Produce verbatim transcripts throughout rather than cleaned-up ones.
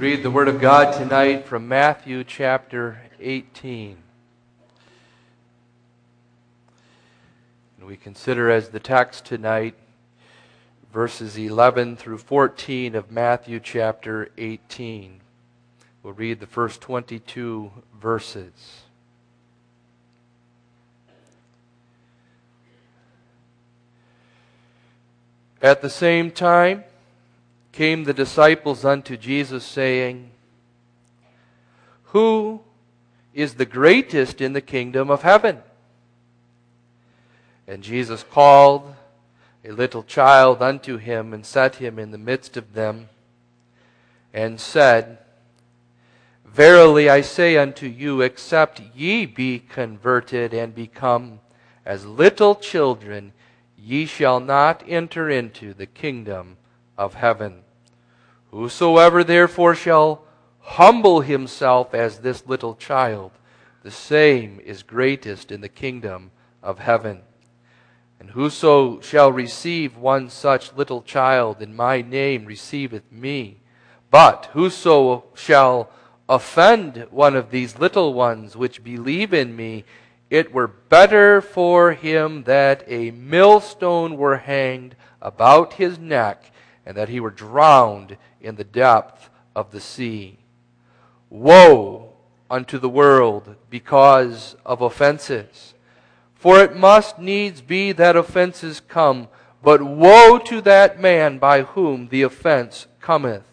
Read the Word of God tonight from Matthew chapter eighteen. And we consider as the text tonight verses eleven through fourteen of Matthew chapter eighteen. We'll read the first twenty-two verses. At the same time came the disciples unto Jesus, saying, Who is the greatest in the kingdom of heaven? And Jesus called a little child unto him, and set him in the midst of them, and said, Verily I say unto you, except ye be converted and become as little children, ye shall not enter into the kingdom of heaven. Whosoever therefore shall humble himself as this little child, the same is greatest in the kingdom of heaven. And whoso shall receive one such little child in my name receiveth me. But whoso shall offend one of these little ones which believe in me, it were better for him that a millstone were hanged about his neck, and that he were drowned in the depth of the sea. Woe unto the world because of offenses! For it must needs be that offenses come, but woe to that man by whom the offense cometh.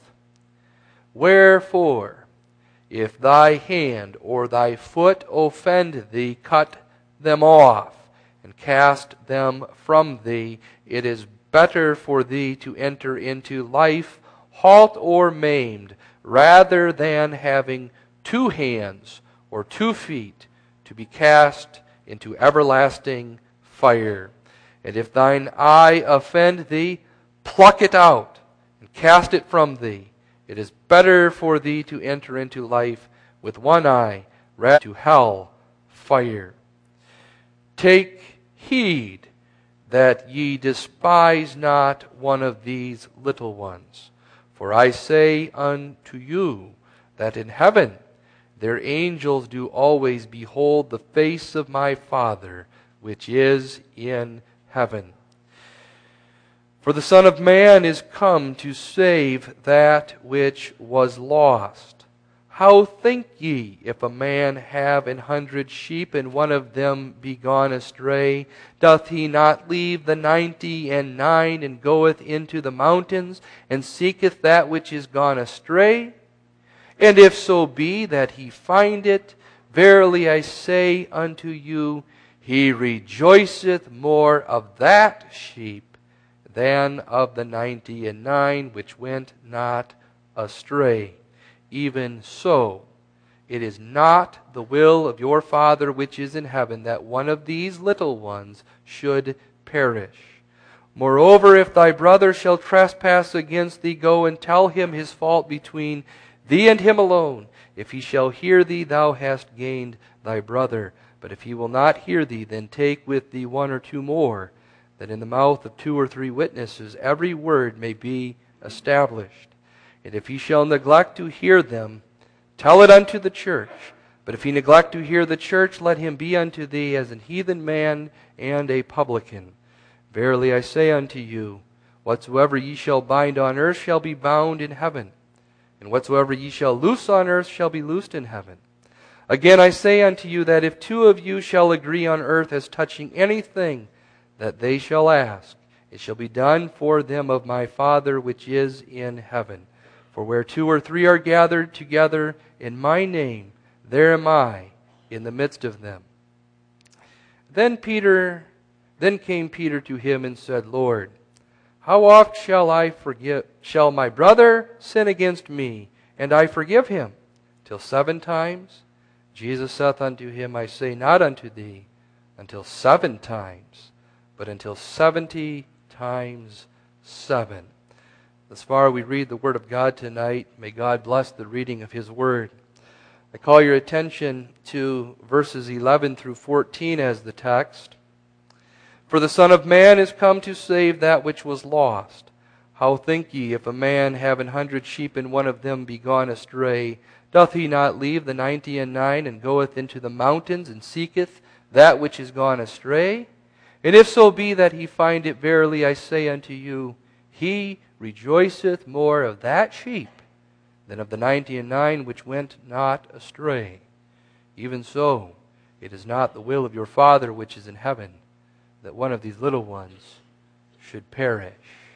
Wherefore, if thy hand or thy foot offend thee, cut them off, and cast them from thee. It is better for thee to enter into life halt or maimed, rather than having two hands or two feet to be cast into everlasting fire. And if thine eye offend thee, pluck it out and cast it from thee. It is better for thee to enter into life with one eye, rather to hell fire. Take heed that ye despise not one of these little ones. For I say unto you, that in heaven their angels do always behold the face of my Father, which is in heaven. For the Son of Man is come to save that which was lost. How think ye, if a man have an hundred sheep, and one of them be gone astray, doth he not leave the ninety and nine, and goeth into the mountains, and seeketh that which is gone astray? And if so be that he find it, verily I say unto you, he rejoiceth more of that sheep than of the ninety and nine which went not astray. Even so, it is not the will of your Father which is in heaven that one of these little ones should perish. Moreover, if thy brother shall trespass against thee, go and tell him his fault between thee and him alone. If he shall hear thee, thou hast gained thy brother. But if he will not hear thee, then take with thee one or two more, that in the mouth of two or three witnesses every word may be established. And if he shall neglect to hear them, tell it unto the church. But if he neglect to hear the church, let him be unto thee as an heathen man and a publican. Verily I say unto you, whatsoever ye shall bind on earth shall be bound in heaven, and whatsoever ye shall loose on earth shall be loosed in heaven. Again I say unto you, that if two of you shall agree on earth as touching anything that they shall ask, it shall be done for them of my Father which is in heaven. For where two or three are gathered together in my name, there am I in the midst of them. Then Peter, then came Peter to him and said, Lord, how oft shall I forgive, shall my brother sin against me, and I forgive him? Till seven times? Jesus saith unto him, I say not unto thee, until seven times, but until seventy times seven. Thus far we read the Word of God tonight. May God bless the reading of His Word. I call your attention to verses eleven through fourteen as the text. For the Son of Man is come to save that which was lost. How think ye, if a man have an hundred sheep, and one of them be gone astray, doth he not leave the ninety and nine, and goeth into the mountains, and seeketh that which is gone astray? And if so be that he find it, verily I say unto you, he rejoiceth more of that sheep than of the ninety and nine which went not astray. Even so, it is not the will of your Father which is in heaven, that one of these little ones should perish.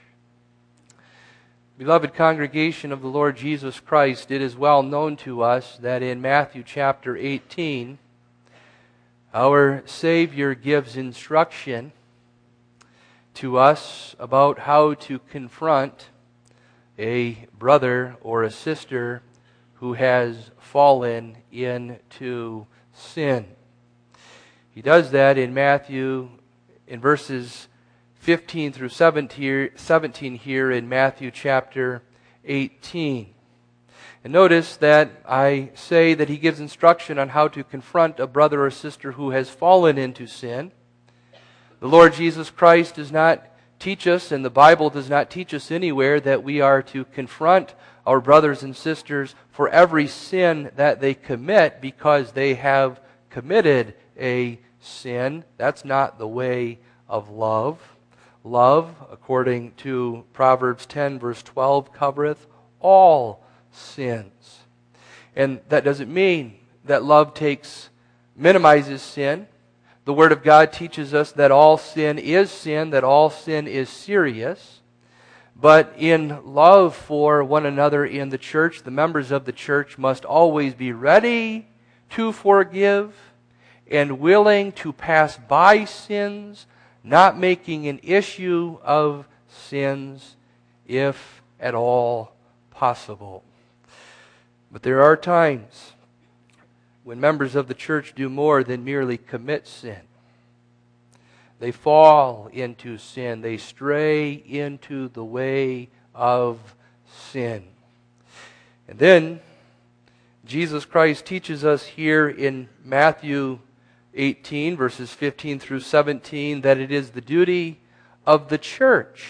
Beloved congregation of the Lord Jesus Christ, it is well known to us that in Matthew chapter eighteen, our Savior gives instruction to us about how to confront a brother or a sister who has fallen into sin. He does that in Matthew, in verses fifteen through seventeen here in Matthew chapter eighteen. And notice that I say that he gives instruction on how to confront a brother or sister who has fallen into sin. The Lord Jesus Christ does not teach us, and the Bible does not teach us anywhere, that we are to confront our brothers and sisters for every sin that they commit because they have committed a sin. That's not the way of love. Love, according to Proverbs ten, verse twelve, covereth all sins. And that doesn't mean that love takes, minimizes sin. The Word of God teaches us that all sin is sin, that all sin is serious. But in love for one another in the church, the members of the church must always be ready to forgive and willing to pass by sins, not making an issue of sins if at all possible. But there are times when members of the church do more than merely commit sin. They fall into sin. They stray into the way of sin. And then Jesus Christ teaches us here in Matthew eighteen, verses fifteen through seventeen, that it is the duty of the church.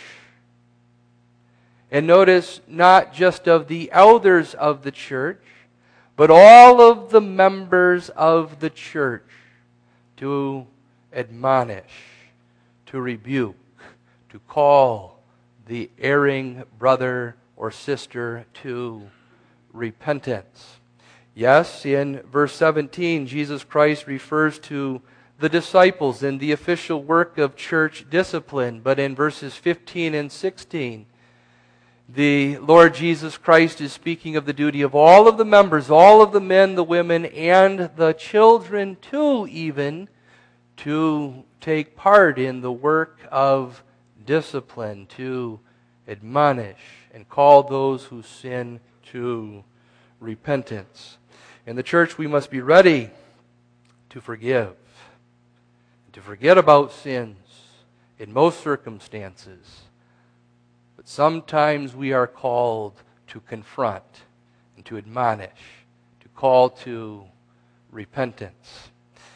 And notice, not just of the elders of the church, but all of the members of the church to admonish, to rebuke, to call the erring brother or sister to repentance. Yes, in verse seventeen, Jesus Christ refers to the disciples and the official work of church discipline. But in verses fifteen and sixteen, the Lord Jesus Christ is speaking of the duty of all of the members, all of the men, the women, and the children too, even, to take part in the work of discipline, to admonish and call those who sin to repentance. In the church, we must be ready to forgive, to forget about sins in most circumstances. But sometimes we are called to confront and to admonish, to call to repentance.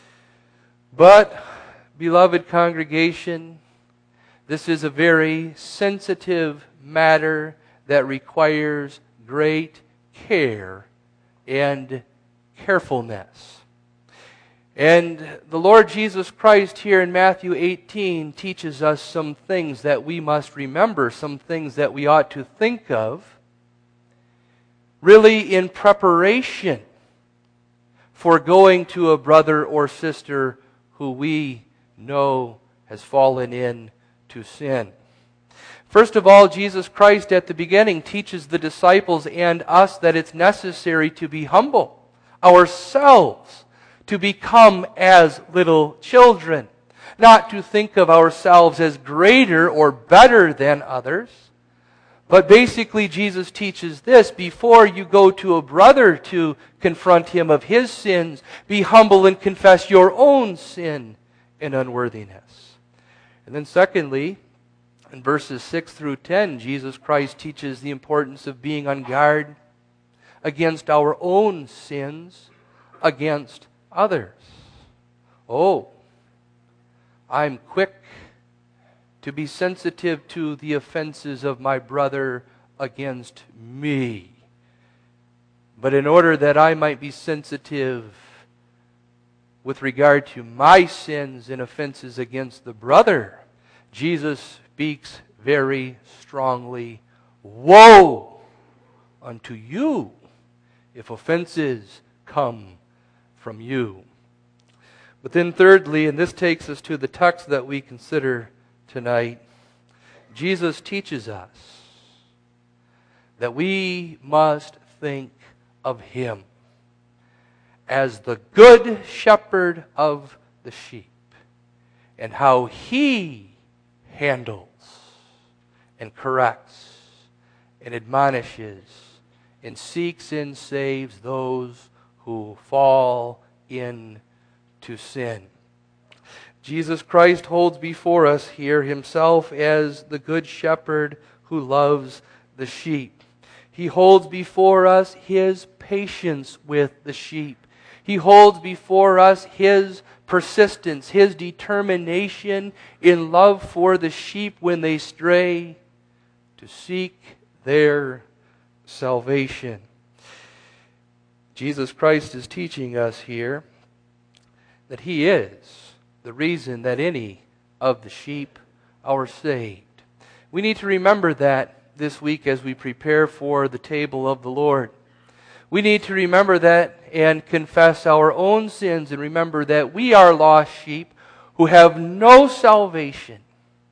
But, beloved congregation, this is a very sensitive matter that requires great care and carefulness. And the Lord Jesus Christ here in Matthew eighteen teaches us some things that we must remember, some things that we ought to think of, really in preparation for going to a brother or sister who we know has fallen into sin. First of all, Jesus Christ at the beginning teaches the disciples and us that it's necessary to be humble ourselves, to become as little children, not to think of ourselves as greater or better than others. But basically Jesus teaches this: before you go to a brother to confront him of his sins, be humble and confess your own sin and unworthiness. And then secondly, in verses six through ten, Jesus Christ teaches the importance of being on guard against our own sins against others. Oh, I'm quick to be sensitive to the offenses of my brother against me. But in order that I might be sensitive with regard to my sins and offenses against the brother, Jesus speaks very strongly, woe unto you if offenses come from you. But then thirdly, and this takes us to the text that we consider tonight, Jesus teaches us that we must think of Him as the good shepherd of the sheep, and how He handles and corrects and admonishes and seeks and saves those who fall into sin. Jesus Christ holds before us here Himself as the good shepherd who loves the sheep. He holds before us His patience with the sheep. He holds before us His persistence, His determination in love for the sheep when they stray, to seek their salvation. Jesus Christ is teaching us here that He is the reason that any of the sheep are saved. We need to remember that this week as we prepare for the table of the Lord. We need to remember that and confess our own sins and remember that we are lost sheep who have no salvation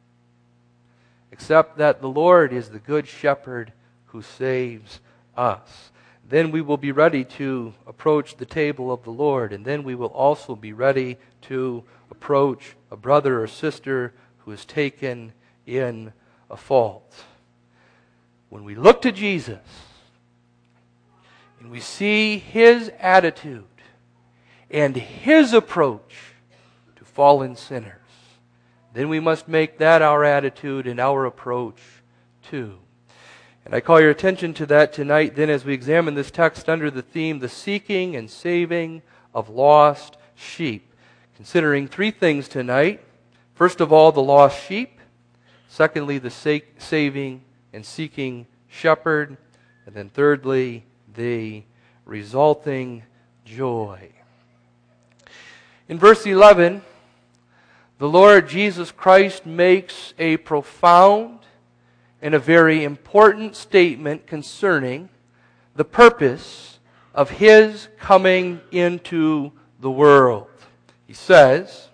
except that the Lord is the good shepherd who saves us. Then we will be ready to approach the table of the Lord, and then we will also be ready to approach a brother or sister who is taken in a fault. When we look to Jesus and we see His attitude and His approach to fallen sinners, then we must make that our attitude and our approach too. And I call your attention to that tonight then as we examine this text under the theme, the seeking and saving of lost sheep. Considering three things tonight. First of all, the lost sheep. Secondly, the sa- saving and seeking shepherd. And then thirdly, the resulting joy. In verse eleven, the Lord Jesus Christ makes a profound and a very important statement concerning the purpose of His coming into the world. He says,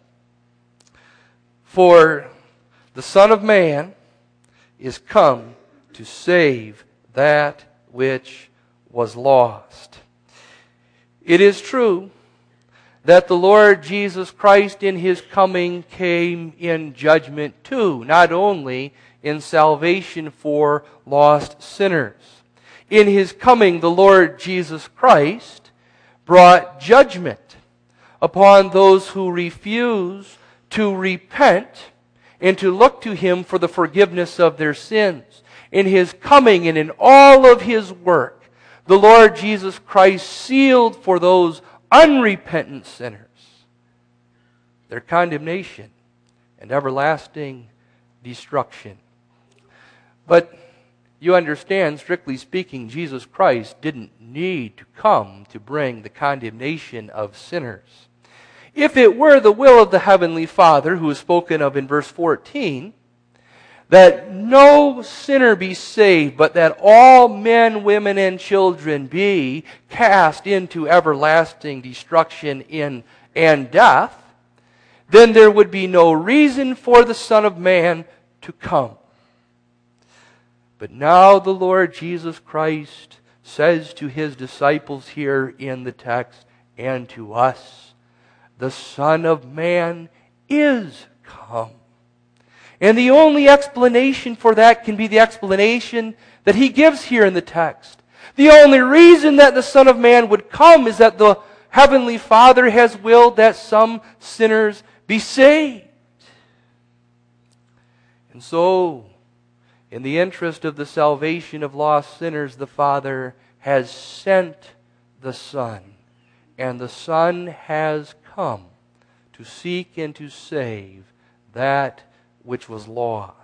"For the Son of Man is come to save that which was lost." It is true that the Lord Jesus Christ in His coming came in judgment too, not only in salvation for lost sinners. In His coming, the Lord Jesus Christ brought judgment upon those who refuse to repent and to look to Him for the forgiveness of their sins. In His coming and in all of His work, the Lord Jesus Christ sealed for those unrepentant sinners their condemnation and everlasting destruction. But you understand, strictly speaking, Jesus Christ didn't need to come to bring the condemnation of sinners. If it were the will of the Heavenly Father, who is spoken of in verse fourteen, that no sinner be saved, but that all men, women, and children be cast into everlasting destruction in, and death, then there would be no reason for the Son of Man to come. But now the Lord Jesus Christ says to His disciples here in the text and to us, the Son of Man is come. And the only explanation for that can be the explanation that He gives here in the text. The only reason that the Son of Man would come is that the Heavenly Father has willed that some sinners be saved. And so, in the interest of the salvation of lost sinners, the Father has sent the Son. And the Son has come to seek and to save that which was lost.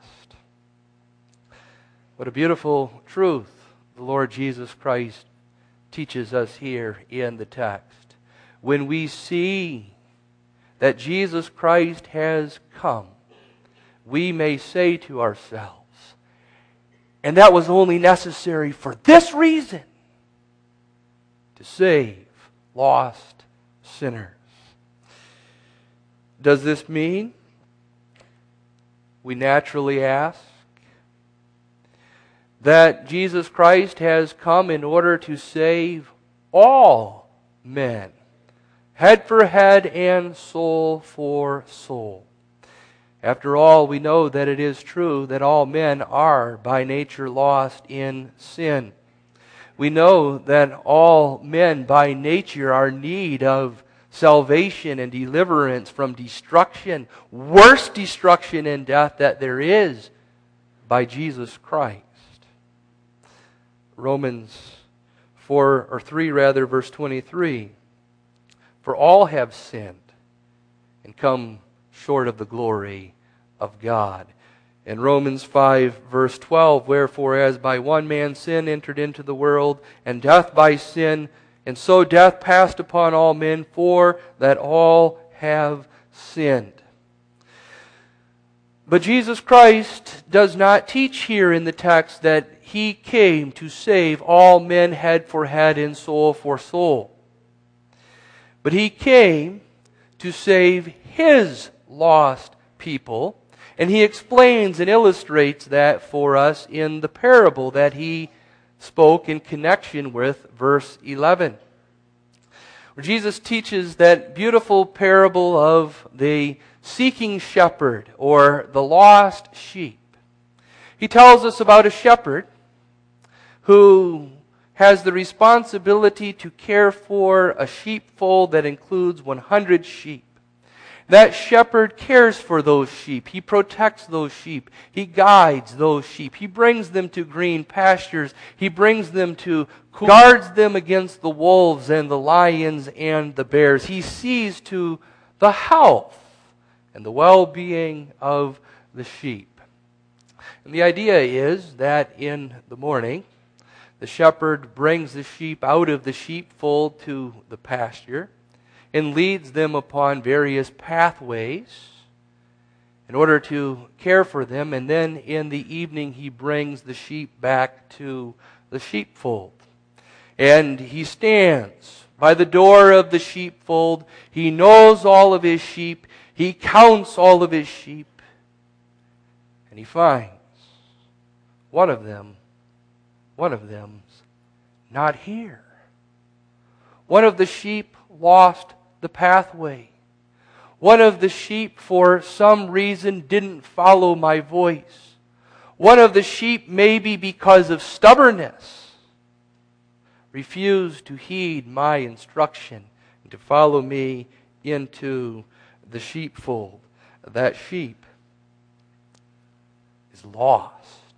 What a beautiful truth the Lord Jesus Christ teaches us here in the text. When we see that Jesus Christ has come, we may say to ourselves, and that was only necessary for this reason, to save lost sinners. Does this mean we naturally ask that Jesus Christ has come in order to save all men, head for head and soul for soul? After all, we know that it is true that all men are by nature lost in sin. We know that all men by nature are in need of salvation and deliverance from destruction, worst destruction and death that there is, by Jesus Christ. Romans four or three rather, verse twenty-three. For all have sinned and come short of the glory of God. In Romans five, verse twelve, wherefore as by one man sin entered into the world, and death by sin, and so death passed upon all men, for that all have sinned. But Jesus Christ does not teach here in the text that He came to save all men head for head and soul for soul. But He came to save His lost people. And He explains and illustrates that for us in the parable that He spoke in connection with verse eleven. Where Jesus teaches that beautiful parable of the seeking shepherd or the lost sheep. He tells us about a shepherd who has the responsibility to care for a sheepfold that includes one hundred sheep. That shepherd cares for those sheep. He protects those sheep. He guides those sheep. He brings them to green pastures. He brings them to, guards them against the wolves and the lions and the bears. He sees to the health and the well-being of the sheep. And the idea is that in the morning, the shepherd brings the sheep out of the sheepfold to the pasture and leads them upon various pathways in order to care for them. And then in the evening, he brings the sheep back to the sheepfold. And he stands by the door of the sheepfold. He knows all of his sheep. He counts all of his sheep. And he finds one of them, one of them's not here. One of the sheep lost the pathway. One of the sheep, for some reason, didn't follow my voice. One of the sheep, maybe because of stubbornness, refused to heed my instruction and to follow me into the sheepfold. That sheep is lost.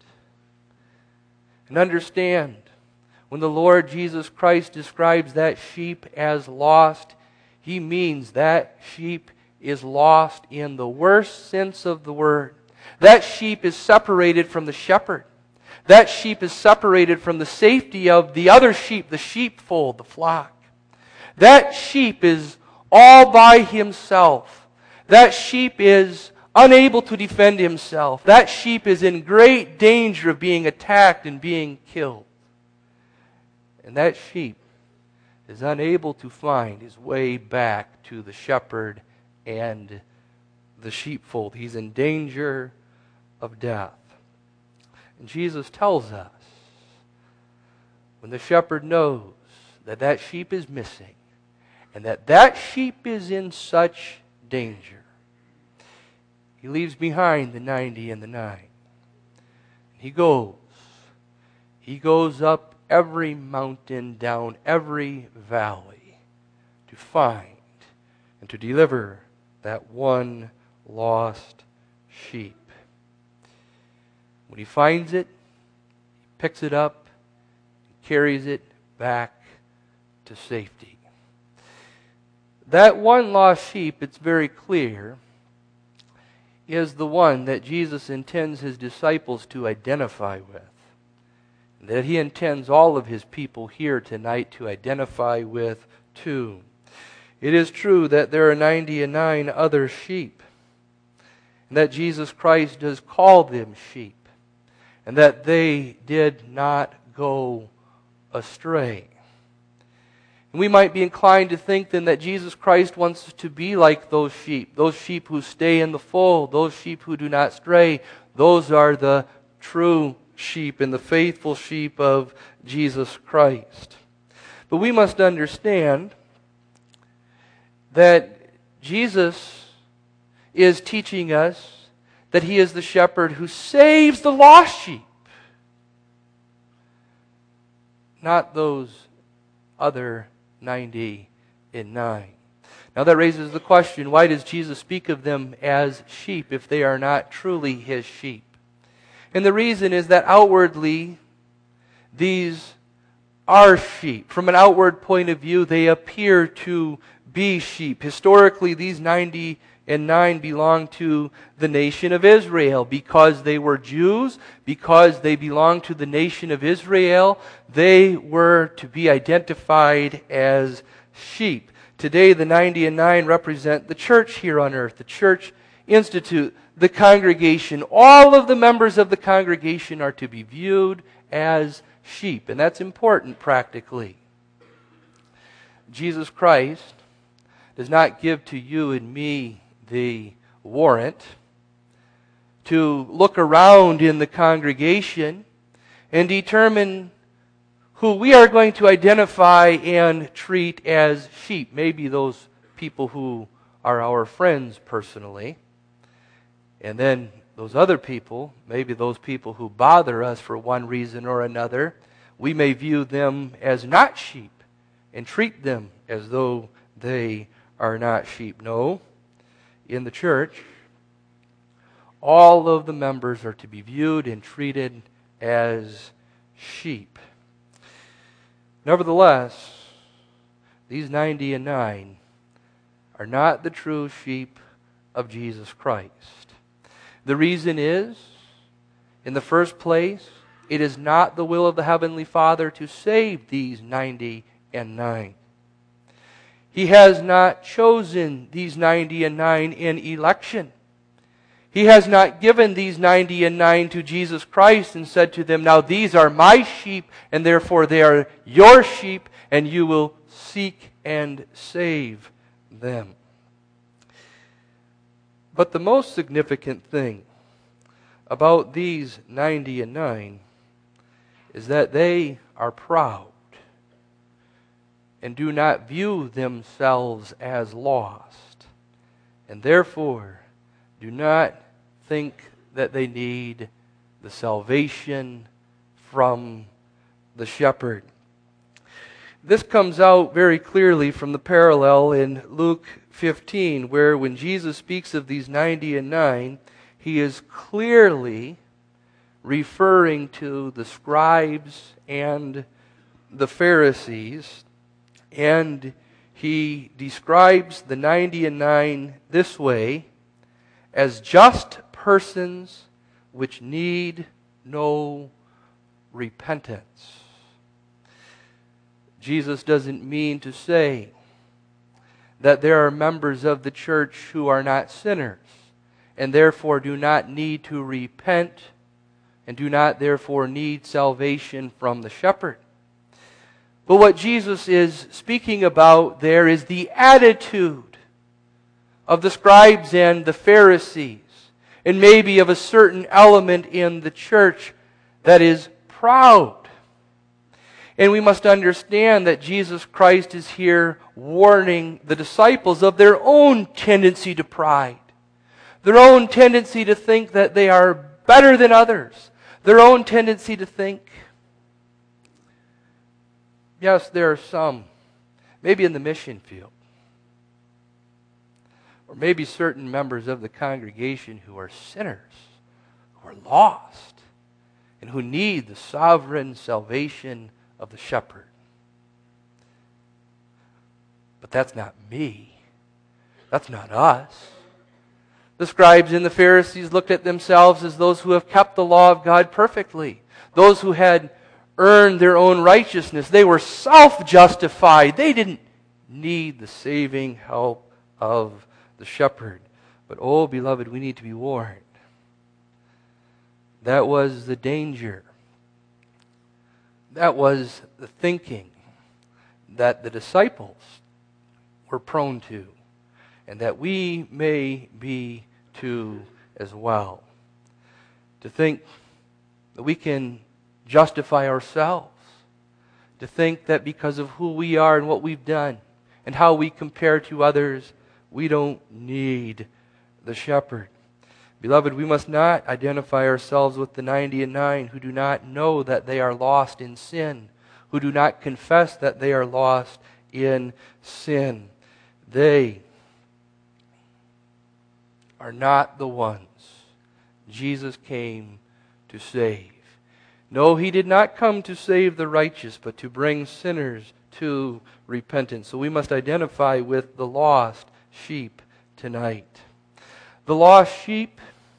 And understand, when the Lord Jesus Christ describes that sheep as lost, He means that sheep is lost in the worst sense of the word. That sheep is separated from the shepherd. That sheep is separated from the safety of the other sheep, the sheepfold, the flock. That sheep is all by himself. That sheep is unable to defend himself. That sheep is in great danger of being attacked and being killed. And that sheep is unable to find his way back to the shepherd and the sheepfold. He's in danger of death. And Jesus tells us, when the shepherd knows that that sheep is missing and that that sheep is in such danger, he leaves behind the ninety and the nine. He goes. He goes up every mountain, down every valley to find and to deliver that one lost sheep. When he finds it, he picks it up and carries it back to safety. That one lost sheep, it's very clear, is the one that Jesus intends his disciples to identify with, that he intends all of his people here tonight to identify with too. It is true that there are ninety and nine other sheep, and that Jesus Christ does call them sheep, and that they did not go astray. And we might be inclined to think then that Jesus Christ wants us to be like those sheep, those sheep who stay in the fold, those sheep who do not stray. Those are the true sheep and the faithful sheep of Jesus Christ. But we must understand that Jesus is teaching us that he is the shepherd who saves the lost sheep, not those other ninety and nine. Now that raises the question, why does Jesus speak of them as sheep if they are not truly his sheep? And the reason is that outwardly, these are sheep. From an outward point of view, they appear to be sheep. Historically, these ninety and nine belong to the nation of Israel. Because they were Jews, because they belonged to the nation of Israel, they were to be identified as sheep. Today, the ninety and nine represent the church here on earth, the church institute, the congregation. All of the members of the congregation are to be viewed as sheep, and that's important practically. Jesus Christ does not give to you and me the warrant to look around in the congregation and determine who we are going to identify and treat as sheep. Maybe those people who are our friends personally. And then those other people, maybe those people who bother us for one reason or another, we may view them as not sheep and treat them as though they are not sheep. No. In the church, all of the members are to be viewed and treated as sheep. Nevertheless, these ninety and nine are not the true sheep of Jesus Christ. The reason is, in the first place, it is not the will of the Heavenly Father to save these ninety and nine. He has not chosen these ninety and nine in election. He has not given these ninety and nine to Jesus Christ and said to them, now these are my sheep, and therefore they are your sheep, and you will seek and save them. But the most significant thing about these ninety and nine is that they are proud and do not view themselves as lost, and therefore do not think that they need the salvation from the shepherd. This comes out very clearly from the parallel in Luke fifteen, where when Jesus speaks of these ninety and nine, he is clearly referring to the scribes and the Pharisees. And he describes the ninety and nine this way, as just persons which need no repentance. Jesus doesn't mean to say that there are members of the church who are not sinners and therefore do not need to repent and do not therefore need salvation from the shepherd. But what Jesus is speaking about there is the attitude of the scribes and the Pharisees, and maybe of a certain element in the church that is proud. And we must understand that Jesus Christ is here warning the disciples of their own tendency to pride, their own tendency to think that they are better than others, their own tendency to think, yes, there are some, maybe in the mission field, or maybe certain members of the congregation who are sinners, who are lost, and who need the sovereign salvation of the shepherd. But that's not me. That's not us. The scribes and the Pharisees looked at themselves as those who have kept the law of God perfectly, those who had earned their own righteousness. They were self-justified. They didn't need the saving help of the shepherd. But oh, beloved, we need to be warned. That was the danger. That was the thinking that the disciples were prone to, and that we may be too as well. To think that we can justify ourselves. To think that because of who we are and what we've done and how we compare to others, we don't need the shepherd. Beloved, we must not identify ourselves with the ninety and nine who do not know that they are lost in sin, who do not confess that they are lost in sin. They are not the ones Jesus came to save. No, He did not come to save the righteous, but to bring sinners to repentance. So we must identify with the lost sheep tonight. The lost sheep,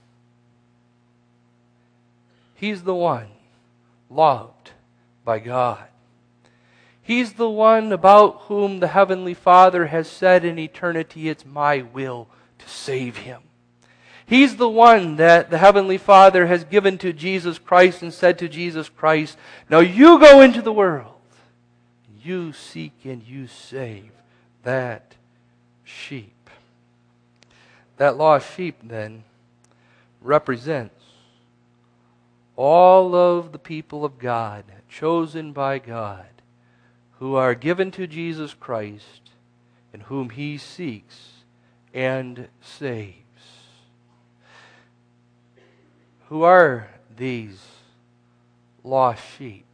he's the one loved by God. He's the one about whom the Heavenly Father has said in eternity, it's my will to save him. He's the one that the Heavenly Father has given to Jesus Christ and said to Jesus Christ, now you go into the world. You seek and you save that sheep. That lost sheep then represents all of the people of God, chosen by God, who are given to Jesus Christ and whom He seeks and saves. Who are these lost sheep?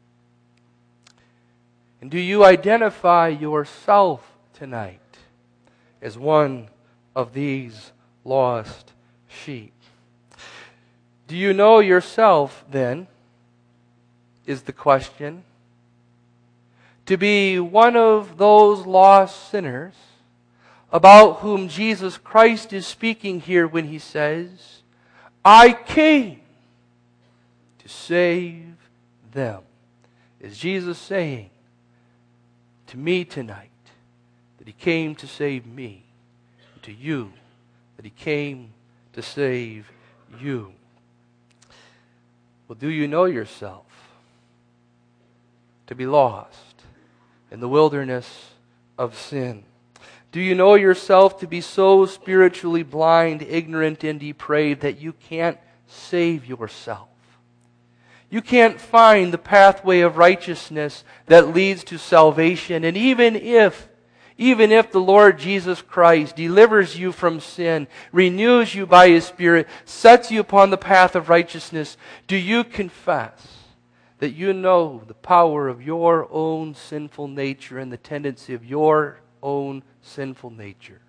And do you identify yourself tonight as one of these lost sheep? Do you know yourself, then, is the question, to be one of those lost sinners about whom Jesus Christ is speaking here when He says, I came to save them? Is Jesus saying to me tonight that He came to save me, and to you that He came to save you? Well, do you know yourself to be lost in the wilderness of sin? Do you know yourself to be so spiritually blind, ignorant, and depraved that you can't save yourself? You can't find the pathway of righteousness that leads to salvation. And even if, even if the Lord Jesus Christ delivers you from sin, renews you by His Spirit, sets you upon the path of righteousness, do you confess that you know the power of your own sinful nature and the tendency of your own sinful nature?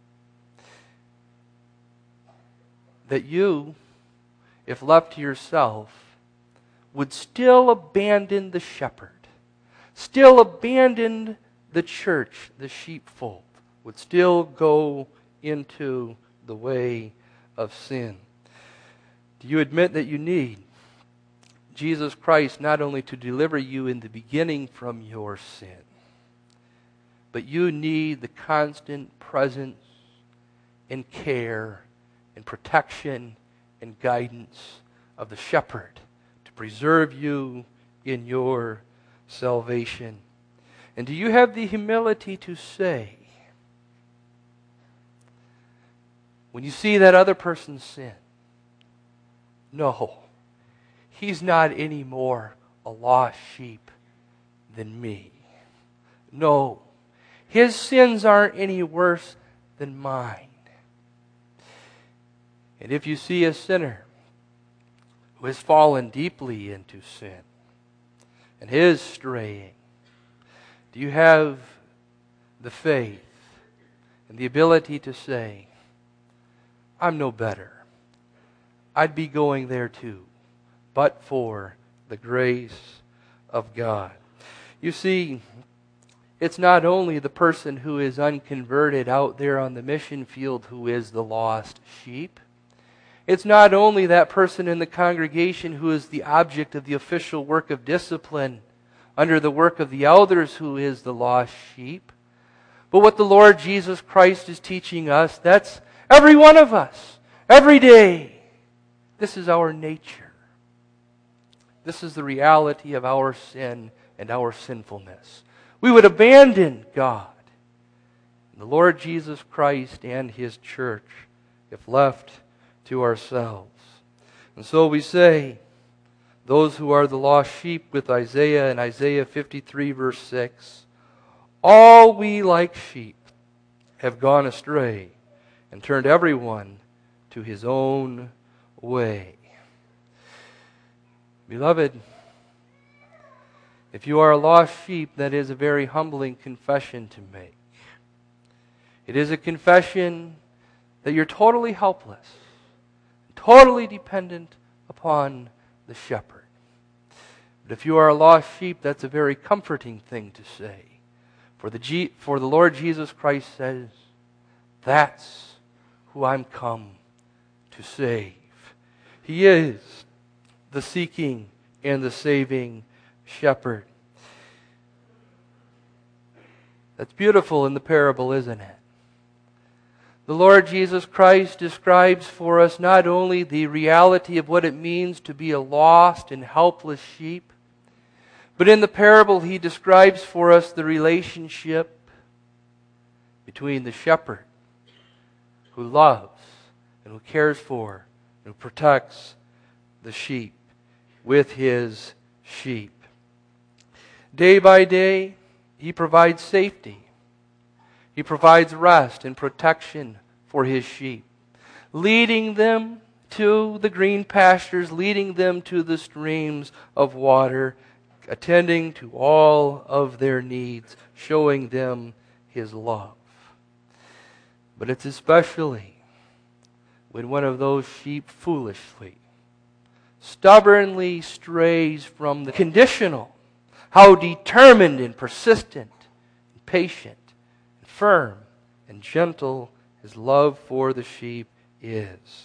That you, if left to yourself, would still abandon the shepherd, still abandon the church, the sheepfold, would still go into the way of sin. Do you admit that you need Jesus Christ not only to deliver you in the beginning from your sin, but you need the constant presence and care and protection and guidance of the shepherd to preserve you in your salvation? And do you have the humility to say, when you see that other person's sin, no, he's not any more a lost sheep than me. No, his sins aren't any worse than mine. And if you see a sinner who has fallen deeply into sin and is straying, do you have the faith and the ability to say, I'm no better. I'd be going there too, but for the grace of God. You see, It's not only the person who is unconverted out there on the mission field who is the lost sheep. It's not only that person in the congregation who is the object of the official work of discipline under the work of the elders who is the lost sheep. But what the Lord Jesus Christ is teaching us, that's every one of us, every day. This is our nature. This is the reality of our sin and our sinfulness. We would abandon God, the Lord Jesus Christ and His church, if left to ourselves. And so we say, those who are the lost sheep with Isaiah in Isaiah fifty-three verse six, all we like sheep have gone astray and turned everyone to his own way. Beloved, if you are a lost sheep, that is a very humbling confession to make. It is a confession that you're totally helpless, totally dependent upon the shepherd. But if you are a lost sheep, that's a very comforting thing to say. For the, G- for the Lord Jesus Christ says, that's who I'm come to save. He is the seeking and the saving shepherd. That's beautiful in the parable, isn't it? The Lord Jesus Christ describes for us not only the reality of what it means to be a lost and helpless sheep, but in the parable He describes for us the relationship between the shepherd who loves and who cares for and who protects the sheep with his sheep. Day by day, He provides safety. He provides rest and protection for His sheep, leading them to the green pastures, leading them to the streams of water, attending to all of their needs, showing them His love. But it's especially when one of those sheep foolishly, stubbornly strays from the conditional, how determined and persistent and patient and firm and gentle His love for the sheep is.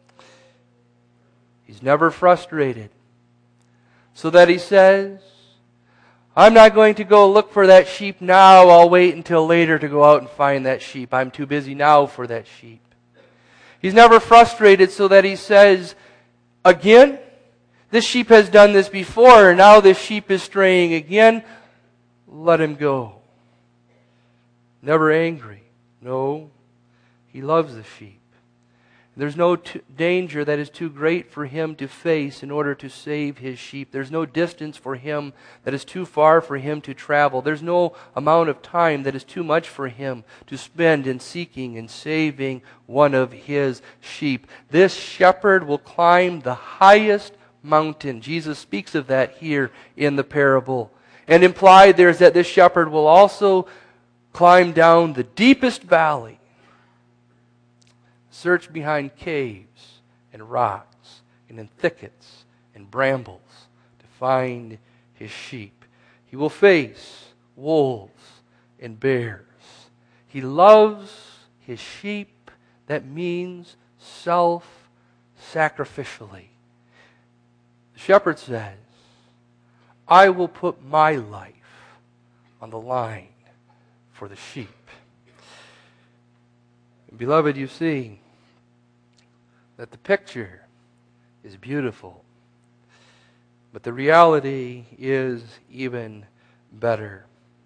He's never frustrated, so that He says, I'm not going to go look for that sheep now. I'll wait until later to go out and find that sheep. I'm too busy now for that sheep. He's never frustrated, so that He says, again, this sheep has done this before, and now this sheep is straying again. Let him go. Never angry. No, He loves the sheep. There's no t- danger that is too great for Him to face in order to save His sheep. There's no distance for Him that is too far for Him to travel. There's no amount of time that is too much for Him to spend in seeking and saving one of His sheep. This shepherd will climb the highest mountain. Jesus speaks of that here in the parable. And implied there is that this shepherd will also climb down the deepest valley, search behind caves and rocks and in thickets and brambles to find His sheep. He will face wolves and bears. He loves His sheep. That means self-sacrificially. The shepherd says, I will put my life on the line for the sheep. And beloved, you see that the picture is beautiful, but the reality is even better.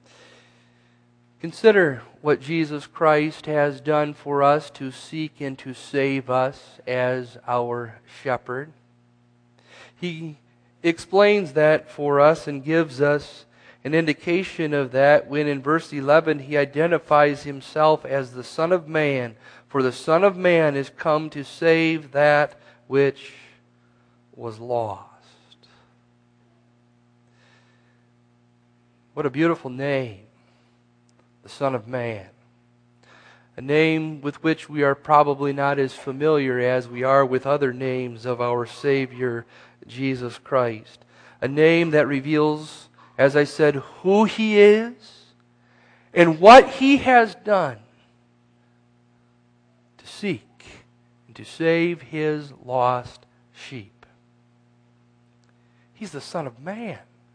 Consider what Jesus Christ has done for us to seek and to save us as our shepherd. He explains that for us and gives us an indication of that when in verse eleven He identifies Himself as the Son of Man. For the Son of Man is come to save that which was lost. What a beautiful name, the Son of Man. A name with which we are probably not as familiar as we are with other names of our Savior, Jesus Christ. A name that reveals, as I said, who He is and what He has done to seek and to save His lost sheep. He's the Son of Man.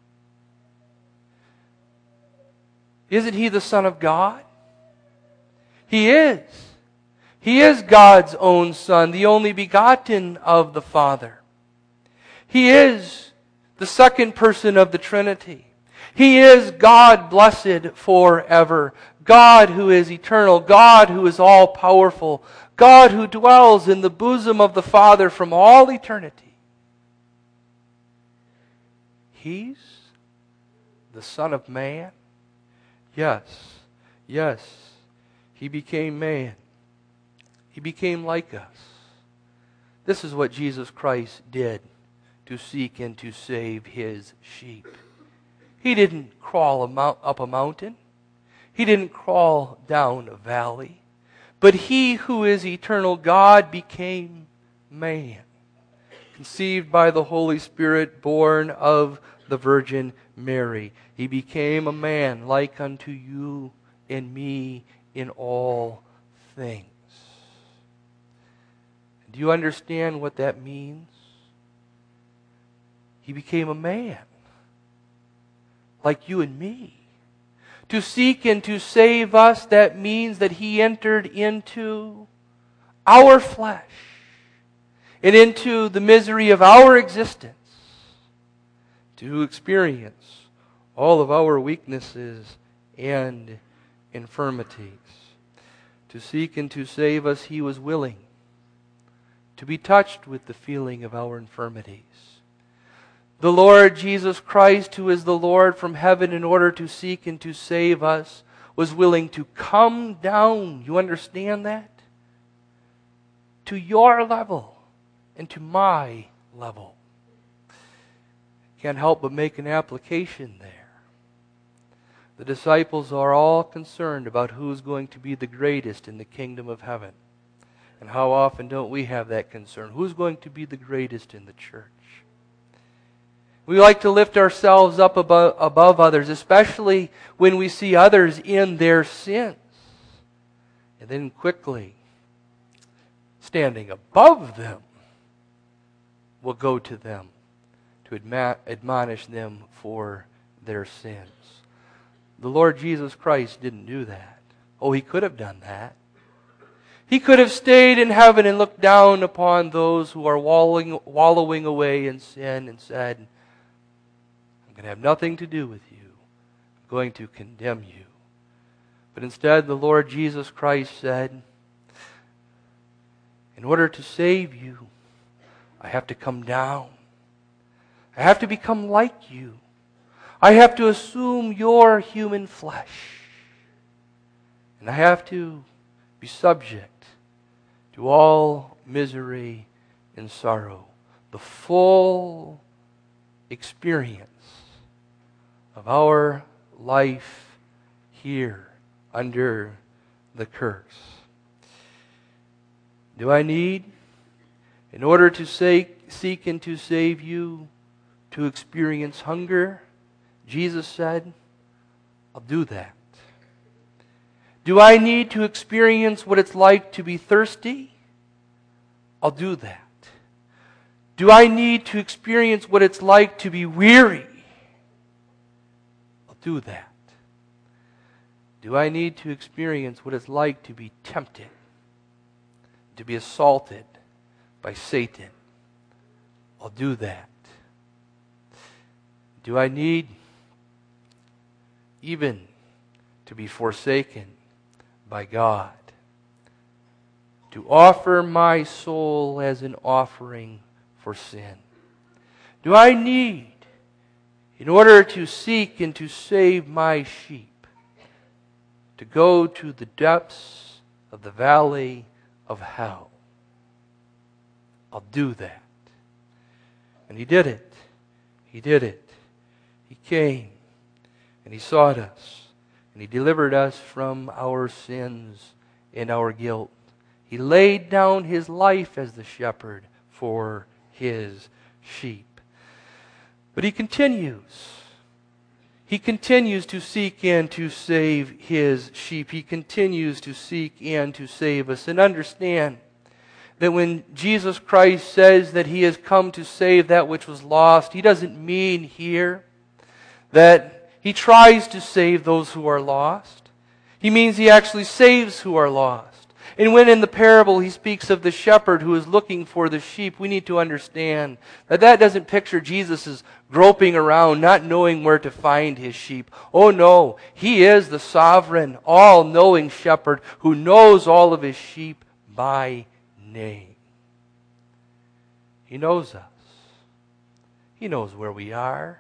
Isn't He the Son of God? He is. He is God's own Son, the only begotten of the Father. He is the second person of the Trinity. He is God blessed forever. God who is eternal. God who is all-powerful. God who dwells in the bosom of the Father from all eternity. He's the Son of Man. Yes, yes, He became man. He became like us. This is what Jesus Christ did to seek and to save His sheep. He didn't crawl a mount, up a mountain. He didn't crawl down a valley. But He who is eternal God became man, conceived by the Holy Spirit, born of the Virgin Mary. He became a man like unto you and me in all things. Do you understand what that means? He became a man like you and me. To seek and to save us, that means that He entered into our flesh and into the misery of our existence to experience all of our weaknesses and infirmities. To seek and to save us, He was willing to be touched with the feeling of our infirmities. The Lord Jesus Christ, who is the Lord from heaven, in order to seek and to save us, was willing to come down, you understand that? To your level and to my level. Can't help but make an application there. The disciples are all concerned about who's going to be the greatest in the kingdom of heaven. And how often don't we have that concern? Who's going to be the greatest in the church? We like to lift ourselves up above, above others, especially when we see others in their sins. And then quickly, standing above them, we'll go to them to adma- admonish them for their sins. The Lord Jesus Christ didn't do that. Oh, He could have done that. He could have stayed in heaven and looked down upon those who are wallowing, wallowing away in sin and said, I'm going to have nothing to do with you. I'm going to condemn you. But instead, the Lord Jesus Christ said, in order to save you, I have to come down. I have to become like you. I have to assume your human flesh. And I have to be subject to all misery and sorrow. The full experience of our life here under the curse. Do I need, in order to seek, seek and to save you, to experience hunger? Jesus said, I'll do that. Do I need to experience what it's like to be thirsty? I'll do that. Do I need to experience what it's like to be weary? I'll do that. Do I need to experience what it's like to be tempted, to be assaulted by Satan? I'll do that. Do I need even to be forsaken by God, to offer my soul as an offering for sin? Do I need, in order to seek and to save my sheep, to go to the depths of the valley of hell? I'll do that. And He did it. He did it. He came and He sought us. And He delivered us from our sins and our guilt. He laid down His life as the shepherd for His sheep. But He continues. He continues to seek and to save His sheep. He continues to seek and to save us. And understand that when Jesus Christ says that He has come to save that which was lost, He doesn't mean here that He tries to save those who are lost. He means He actually saves who are lost. And when in the parable He speaks of the shepherd who is looking for the sheep, we need to understand that that doesn't picture Jesus as groping around, not knowing where to find His sheep. Oh no, He is the sovereign, all-knowing shepherd who knows all of His sheep by name. He knows us. He knows where we are.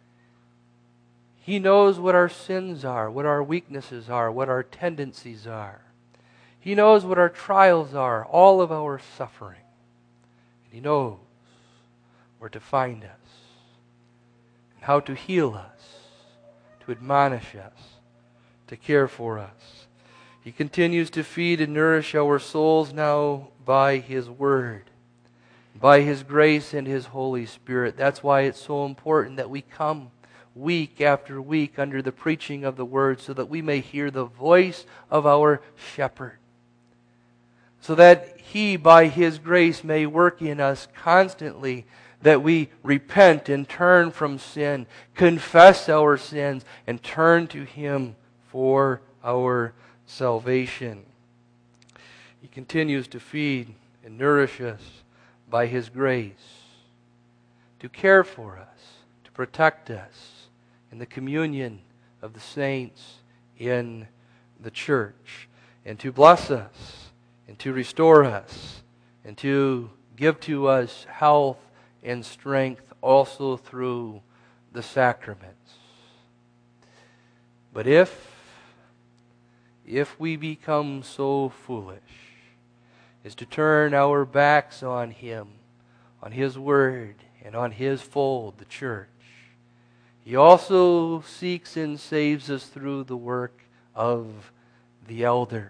He knows what our sins are, what our weaknesses are, what our tendencies are. He knows what our trials are, all of our suffering. And He knows where to find us, and how to heal us, to admonish us, to care for us. He continues to feed and nourish our souls now by His Word, by His grace and His Holy Spirit. That's why it's so important that we come week after week under the preaching of the Word, so that we may hear the voice of our shepherd, so that He, by His grace, may work in us constantly, that we repent and turn from sin, confess our sins, and turn to Him for our salvation. He continues to feed and nourish us by His grace, to care for us, to protect us in the communion of the saints in the church, and to bless us, and to restore us, and to give to us health and strength also through the sacraments. But if, if we become so foolish as to turn our backs on Him, on His Word, and on His fold, the church, He also seeks and saves us through the work of the elders.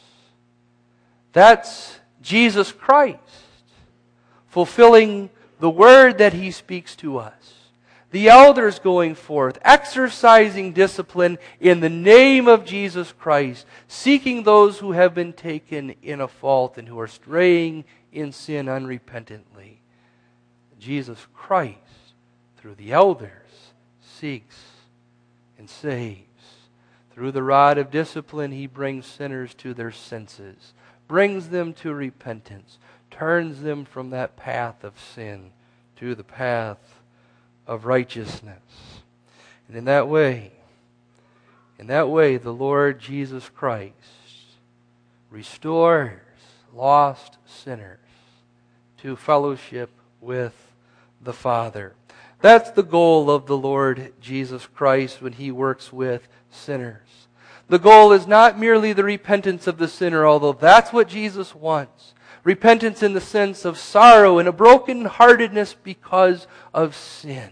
That's Jesus Christ fulfilling the word that He speaks to us. The elders going forth, exercising discipline in the name of Jesus Christ, seeking those who have been taken in a fault and who are straying in sin unrepentantly. Jesus Christ, through the elders, seeks and saves. Through the rod of discipline, He brings sinners to their senses, brings them to repentance, turns them from that path of sin to the path of righteousness. And in that way, in that way, the Lord Jesus Christ restores lost sinners to fellowship with the Father. That's the goal of the Lord Jesus Christ when He works with sinners. The goal is not merely the repentance of the sinner, although that's what Jesus wants. Repentance in the sense of sorrow and a brokenheartedness because of sin.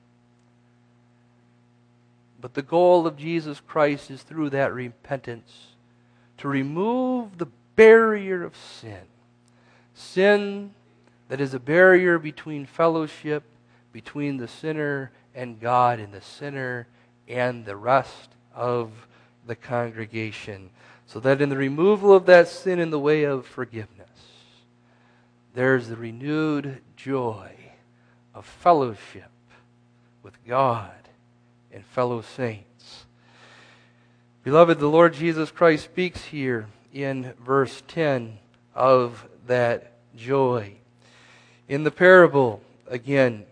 But the goal of Jesus Christ is through that repentance to remove the barrier of sin. Sin that is a barrier between fellowship, between the sinner and God, and the sinner and the rest of the congregation, so that in the removal of that sin in the way of forgiveness, there's the renewed joy of fellowship with God and fellow saints. Beloved, the Lord Jesus Christ speaks here in verse ten of that joy. In the parable, again,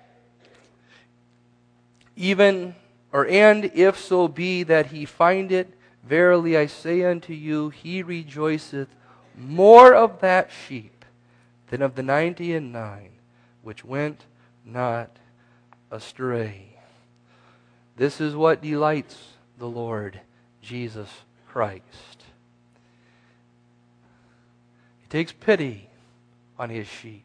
even Or and if so be that he find it, verily I say unto you, he rejoiceth more of that sheep than of the ninety and nine which went not astray. This is what delights the Lord Jesus Christ. He takes pity on His sheep.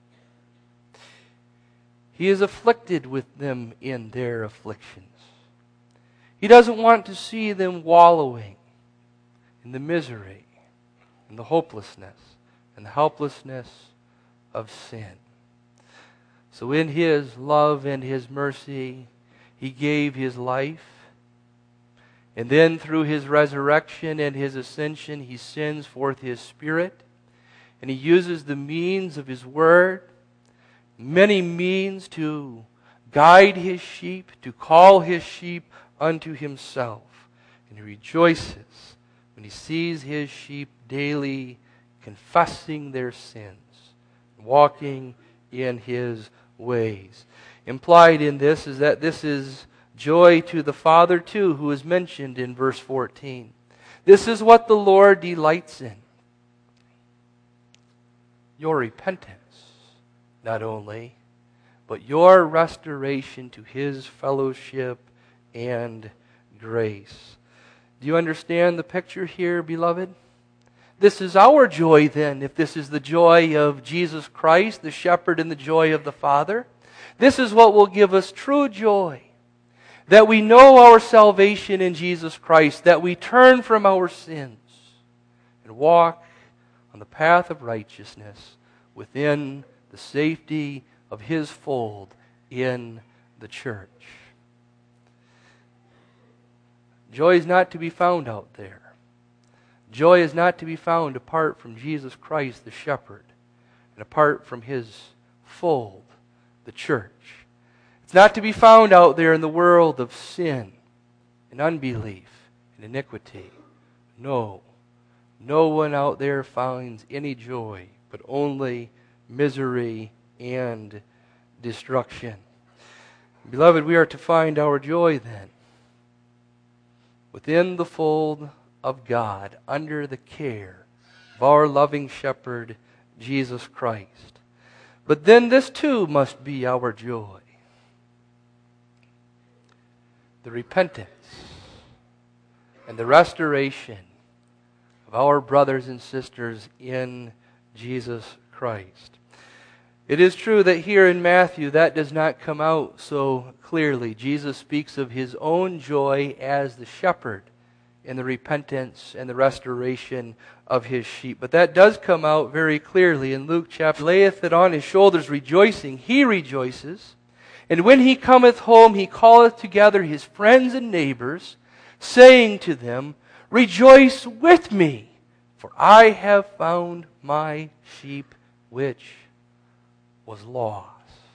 He is afflicted with them in their afflictions. He doesn't want to see them wallowing in the misery and the hopelessness and the helplessness of sin. So in His love and His mercy, He gave His life. And then through His resurrection and His ascension, He sends forth His Spirit. And He uses the means of His Word, many means to guide His sheep, to call His sheep unto Himself. And He rejoices when He sees His sheep daily confessing their sins, walking in His ways. Implied in this is that this is joy to the Father too, who is mentioned in verse fourteen. This is what the Lord delights in. Your repentance, not only, but your restoration to His fellowship and grace. Do you understand the picture here, beloved? This is our joy then, if this is the joy of Jesus Christ, the shepherd, and the joy of the Father. This is what will give us true joy. That we know our salvation in Jesus Christ, that we turn from our sins and walk on the path of righteousness within the safety of His fold in the church. Joy is not to be found out there. Joy is not to be found apart from Jesus Christ, the shepherd, and apart from His fold, the church. It's not to be found out there in the world of sin and unbelief and iniquity. No, no one out there finds any joy, but only misery and destruction. Beloved, we are to find our joy then within the fold of God, under the care of our loving shepherd, Jesus Christ. But then this too must be our joy. The repentance and the restoration of our brothers and sisters in Jesus Christ. It is true that here in Matthew that does not come out so clearly. Jesus speaks of His own joy as the shepherd in the repentance and the restoration of His sheep. But that does come out very clearly in Luke chapter. Layeth it on His shoulders rejoicing. He rejoices. And when He cometh home, He calleth together His friends and neighbors, saying to them, Rejoice with me, for I have found my sheep which was lost.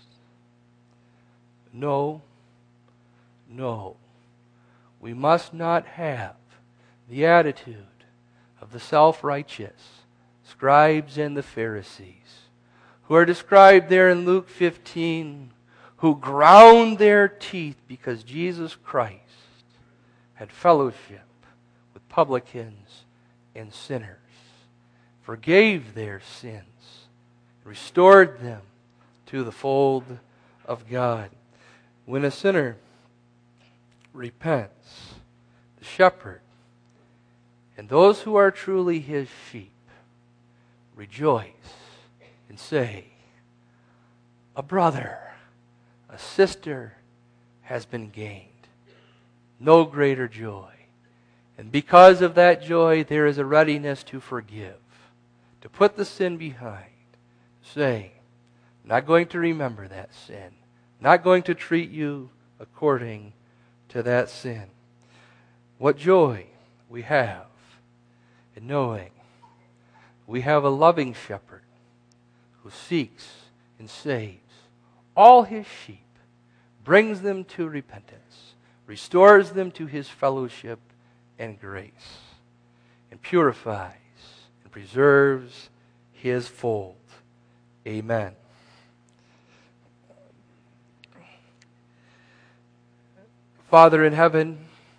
No, no, we must not have the attitude of the self-righteous scribes and the Pharisees, who are described there in Luke fifteen, who ground their teeth because Jesus Christ had fellowship with publicans and sinners, forgave their sins, restored them to the fold of God. When a sinner repents, the shepherd and those who are truly His sheep rejoice and say, a brother, a sister has been gained. No greater joy. And because of that joy, there is a readiness to forgive, to put the sin behind, saying, I'm not going to remember that sin. I'm not going to treat you according to that sin. What joy we have in knowing we have a loving shepherd who seeks and saves all His sheep, brings them to repentance, restores them to His fellowship and grace, and purifies and preserves His fold. Amen. Father in heaven,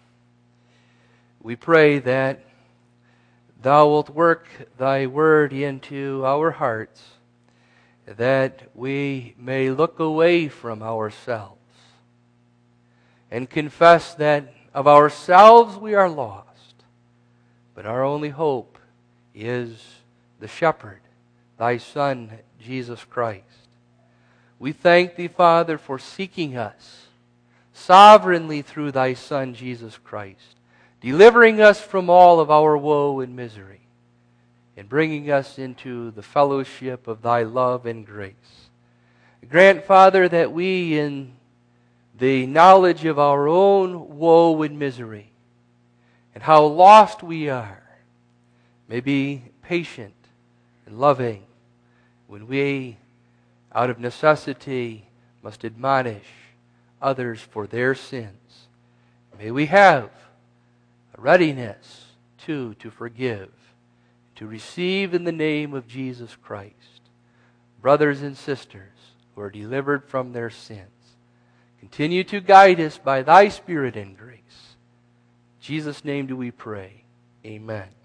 we pray that Thou wilt work Thy word into our hearts, that we may look away from ourselves and confess that of ourselves we are lost, but our only hope is the shepherd, Thy Son, Jesus Christ. We thank Thee, Father, for seeking us sovereignly through Thy Son, Jesus Christ, delivering us from all of our woe and misery, and bringing us into the fellowship of Thy love and grace. Grant, Father, that we in the knowledge of our own woe and misery, and how lost we are, may be patient and loving when we, out of necessity, must admonish others for their sins. May we have a readiness, too, to forgive, to receive in the name of Jesus Christ brothers and sisters who are delivered from their sins. Continue to guide us by thy Spirit and grace. In Jesus' name do we pray. Amen.